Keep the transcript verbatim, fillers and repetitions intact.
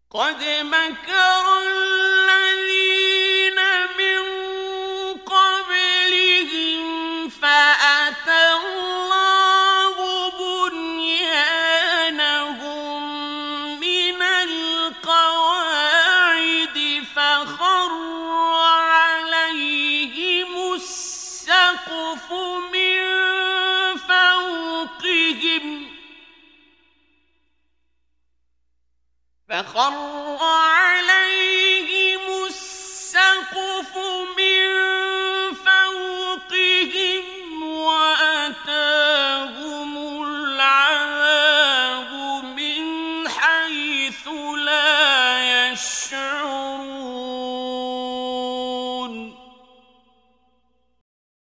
قد مكر الذين من قبلهم فأتى الله بنيانهم من القواعد فخر عليهم السقف من فوقهم فخر